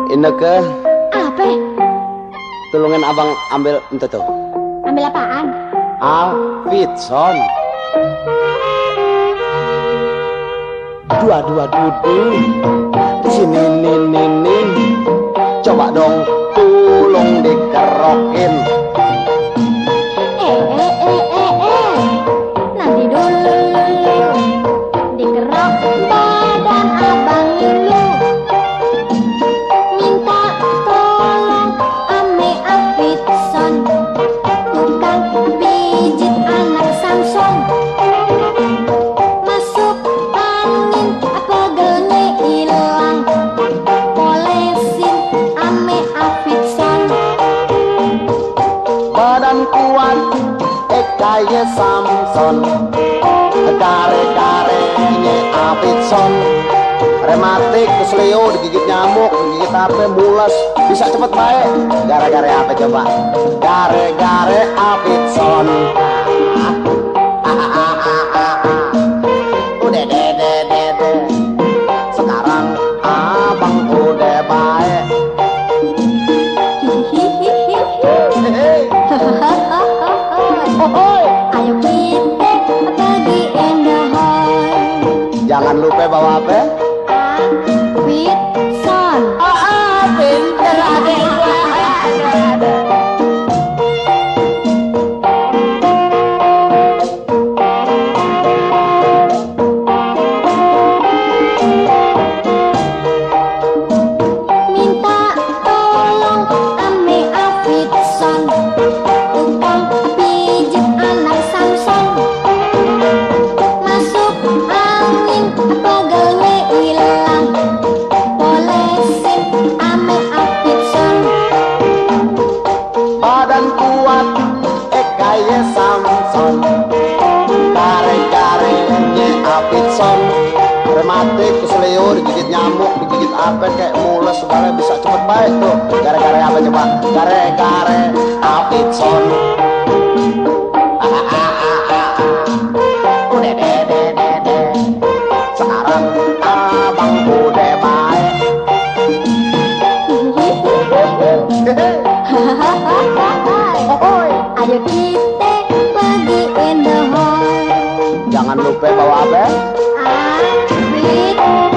Ineke, Apa? tulungan abang ambil itu tuh. Ambil apaan? Alfitson. Aduh. Di sini nin. Coba dong tulung dikerokin. Nanti dulu dikerok badan abang dulu. Minta tolong ame Alfitson, tukang pijit anak Samson. Masuk angin pegelnya hilang, polesin ame Alfitson. Badan kuat kayak Samson, gare-garenya Alfitson. Rematik, kesleo, digigit nyamuk, digigit apa, mules, bisa cepet baik. Gara-gara apa coba? Gara-gara Alfitson. Udah deh. Sekarang abang udah baik. Ayo kita pergi endahoy. Jangan lupa bawa apa? Alfitson. Pinter adek. Minta tolong ame Alfitson, tukang pijit anak Samson. Masuk angin pegelnya hilang, polesin ame Alfitson. Badan kuat kayak Samson, gare-garenya Alfitson. Rematik, kesleo, digigit nyamuk, digigit apa kayak mules, segala bisa cepet baik tuh. Gara-gara apa coba? Gara-gara Alfitson. Udah deh. Sekarang abang udah baik. Ayo kita pergi endahoy. Jangan lupa bawa apa? Alfitson.